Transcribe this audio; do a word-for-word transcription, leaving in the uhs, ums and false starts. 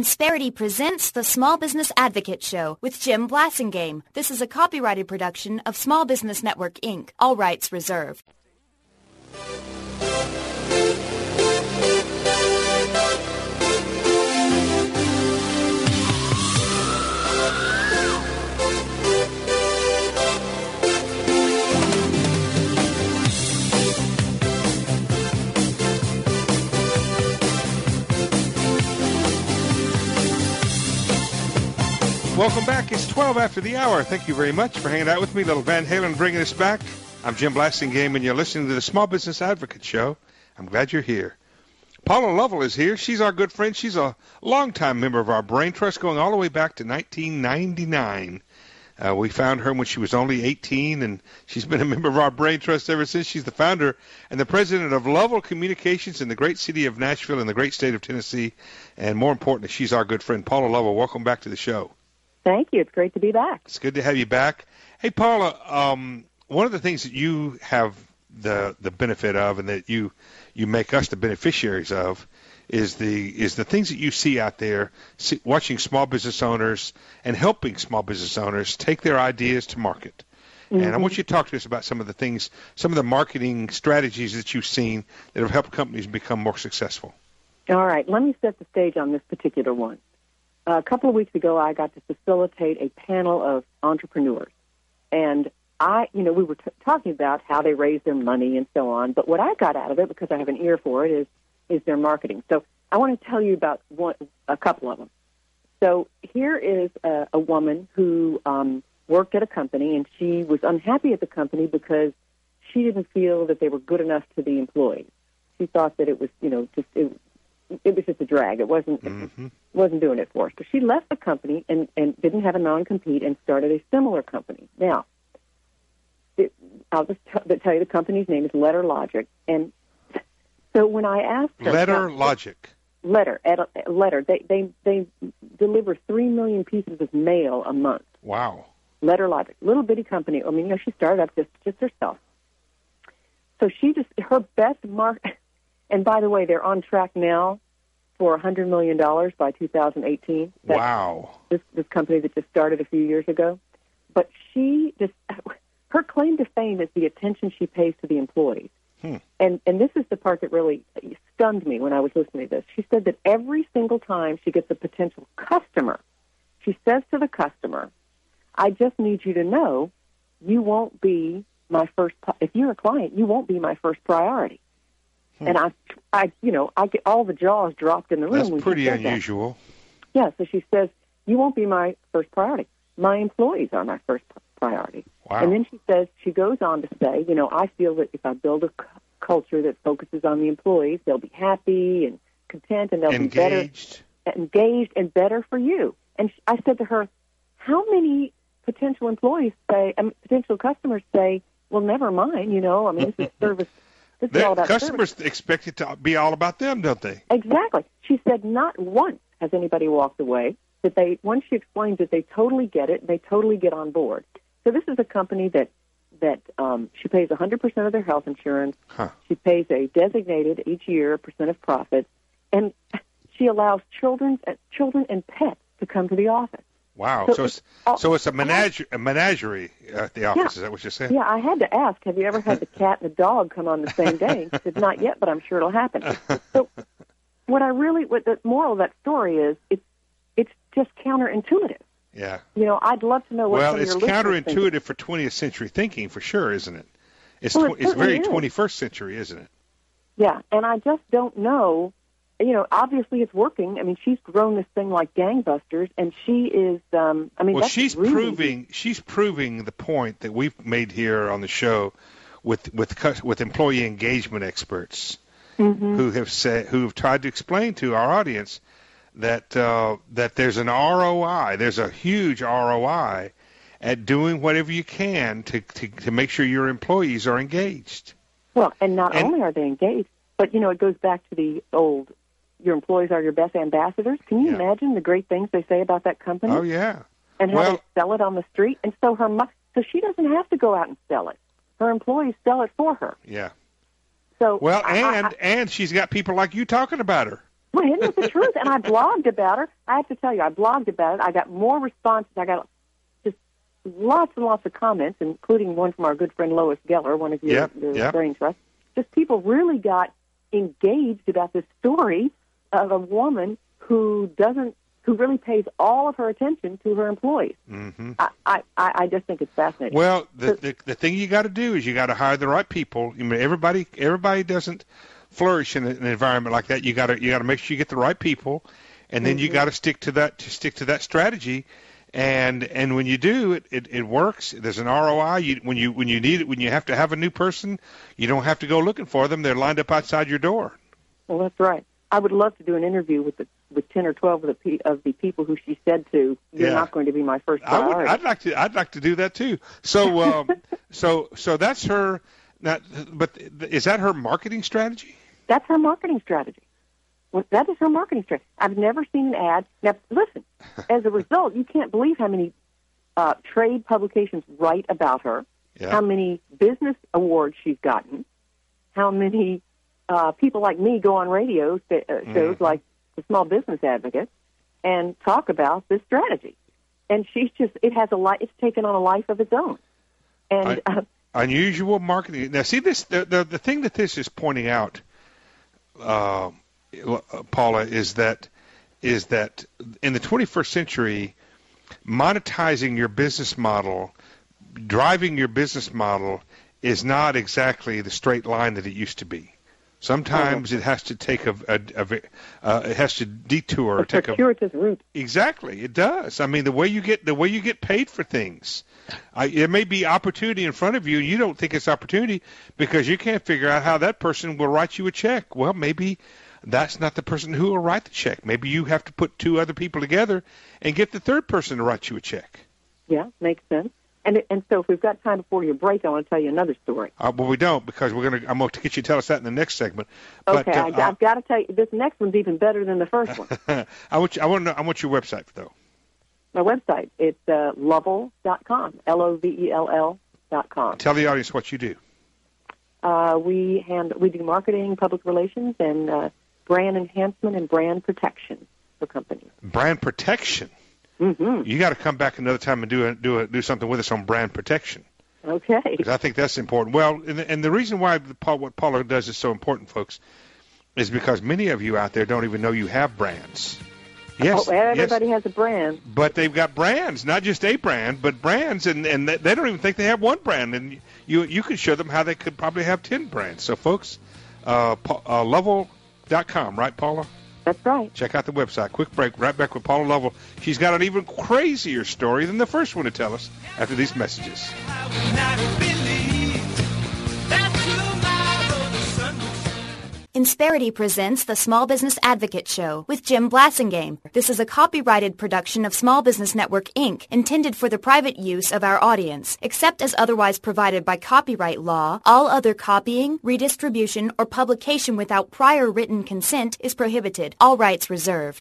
Insperity presents the Small Business Advocate Show with Jim Blasingame. This is a copyrighted production of Small Business Network, Incorporated. All rights reserved. Welcome back. It's twelve after the hour. Thank you very much for hanging out with me. Little Van Halen bringing us back. I'm Jim Blasingame, and you're listening to the Small Business Advocate Show. I'm glad you're here. Paula Lovell is here. She's our good friend. She's a longtime member of our Brain Trust, going all the way back to nineteen ninety-nine. Uh, we found her when she was only eighteen, and she's been a member of our Brain Trust ever since. She's the founder and the president of Lovell Communications in the great city of Nashville in the great state of Tennessee. And more importantly, she's our good friend. Paula Lovell, welcome back to the show. Thank you. It's great to be back. It's good to have you back. Hey, Paula, um, one of the things that you have the the benefit of, and that you you make us the beneficiaries of, is the is the things that you see out there, see, watching small business owners and helping small business owners take their ideas to market. Mm-hmm. And I want you to talk to us about some of the things, some of the marketing strategies that you've seen that have helped companies become more successful. All right. Let me set the stage on this particular one. Uh, a couple of weeks ago, I got to facilitate a panel of entrepreneurs. And I, you know, we were t- talking about how they raise their money and so on. But what I got out of it, because I have an ear for it, is is their marketing. So I want to tell you about one, a couple of them. So here is a, a woman who um, worked at a company, and she was unhappy at the company because she didn't feel that they were good enough to the employees. She thought that it was, you know, just it, it was just a drag. It wasn't mm-hmm. it wasn't doing it for us. So she left the company and, and didn't have a non-compete and started a similar company. Now, it, I'll just t- tell you the company's name is Letter Logic. And so when I asked her... Letter now, Logic. Letter. At a, a letter. They, they, they deliver three million pieces of mail a month. Wow. Letter Logic. Little bitty company. I mean, you know, she started up just, just herself. So she just... Her best mark... And by the way, they're on track now for one hundred million dollars by two thousand eighteen. That's wow. This, this company that just started a few years ago. But she just, her claim to fame is the attention she pays to the employees. Hmm. And and this is the part that really stunned me when I was listening to this. She said that every single time she gets a potential customer, she says to the customer, I just need you to know you won't be my first, if you're a client, you won't be my first priority. And I, I, you know, I get all the jaws dropped in the room. That's when pretty she said unusual. That. Yeah, so she says, you won't be my first priority. My employees are my first priority. Wow. And then she says, she goes on to say, you know, I feel that if I build a c- culture that focuses on the employees, they'll be happy and content, and they'll engaged. be better, engaged and better for you. And she, I said to her, how many potential employees say, um, potential customers say, well, never mind, you know, I mean, this is service. The customers service. Expect it to be all about them, don't they? Exactly. She said not once has anybody walked away. That they once she explains it, they totally get it. They totally get on board. So this is a company that that um, she pays one hundred percent of their health insurance. Huh. She pays a designated each year percent of profits, and she allows children, uh, children and pets to come to the office. Wow. So, so it's, it's so it's a, menage- a menagerie at the office. Yeah. Is that what you're saying? Yeah, I had to ask, have you ever had the cat and the dog come on the same day? She said, not yet, but I'm sure it'll happen. So what I really, what the moral of that story is, it's it's just counterintuitive. Yeah. You know, I'd love to know what well, some of it's your listeners counterintuitive think. for twentieth century thinking, for sure, isn't it? It's Well, tw- it it's very is. twenty-first century, isn't it? Yeah, and I just don't know. You know, obviously it's working. I mean, she's grown this thing like gangbusters, and she is. Um, I mean, well, that's she's really proving she's proving the point that we've made here on the show with with with employee engagement experts mm-hmm. who have said who have tried to explain to our audience that uh, that there's an R O I, there's a huge R O I at doing whatever you can to to, to make sure your employees are engaged. Well, and not and, only are they engaged, but you know, it goes back to the old. Your employees are your best ambassadors. Can you yeah. imagine the great things they say about that company? Oh, yeah. And how well, they sell it on the street. And so her, mo- so she doesn't have to go out and sell it. Her employees sell it for her. Yeah. So well, I, and I, and she's got people like you talking about her. Well, isn't it the truth? And I blogged about her. I have to tell you, I blogged about it. I got more responses. I got just lots and lots of comments, including one from our good friend Lois Geller, one of your, yep, your yep. brain trusts. Just people really got engaged about this story of a woman who doesn't, who really pays all of her attention to her employees. Mm-hmm. I, I, I just think it's fascinating. Well, the the, the thing you got to do is you got to hire the right people. I mean, everybody everybody doesn't flourish in an environment like that. You got to you got to make sure you get the right people, and then mm-hmm. you got to stick to that to stick to that strategy. And and when you do, it, it, it works. There's an R O I. You, when you when you need it, when you have to have a new person, you don't have to go looking for them. They're lined up outside your door. Well, that's right. I would love to do an interview with the with ten or twelve of the of the people who she said to, "You're yeah. not going to be my first priority." I would, I'd like to. I'd like to do that too. So um, so so that's her. Not, but is that her marketing strategy? That's her marketing strategy. Well, that is her marketing strategy. I've never seen an ad. Now, listen, as a result, you can't believe how many uh, trade publications write about her, yeah. how many business awards she's gotten, how many uh, people like me go on radio st- uh, shows mm-hmm. like the Small Business Advocate and talk about this strategy. And she's just, it has a li- it's taken on a life of its own. And I, uh, unusual marketing. Now, see, this the, the, the thing that this is pointing out, uh, Paula, is that is that in the twenty-first century, monetizing your business model, driving your business model, is not exactly the straight line that it used to be. Sometimes it has to take a, a, a uh, it has to detour, a take circuitous a route. Exactly, it does. I mean, the way you get the way you get paid for things, I, there may be opportunity in front of you, and you don't think it's opportunity because you can't figure out how that person will write you a check. Well, maybe that's not the person who will write the check. Maybe you have to put two other people together and get the third person to write you a check. Yeah, makes sense. And and so if we've got time before your break, I want to tell you another story. Uh, well, we don't because we're gonna. I'm going to get you to tell us that in the next segment. Okay, but, uh, I, I've got to tell you, this next one's even better than the first one. I want you, I want to know. I want your website though. My website, it's uh, lovell dot com, L O V E L L dot com. Tell the audience what you do. Uh, we hand we do marketing, public relations, and uh, brand enhancement and brand protection for companies. Brand protection. Mm-hmm. You got to come back another time and do a, do a, do something with us on brand protection. Okay. Because I think that's important. Well, and the, and the reason why the, what Paula does is so important, folks, is because many of you out there don't even know you have brands. Yes, oh, everybody yes, has a brand. But they've got brands, not just a brand, but brands, and, and they don't even think they have one brand. And you you can show them how they could probably have ten brands. So, folks, uh, uh, Lovell dot com, right, Paula? That's right. Check out the website. Quick break. Right back with Paula Lovell. She's got an even crazier story than the first one to tell us after these messages. Insperity presents the Small Business Advocate Show with Jim Blasingame. This is a copyrighted production of Small Business Network, Incorporated, intended for the private use of our audience. Except as otherwise provided by copyright law, all other copying, redistribution, or publication without prior written consent is prohibited. All rights reserved.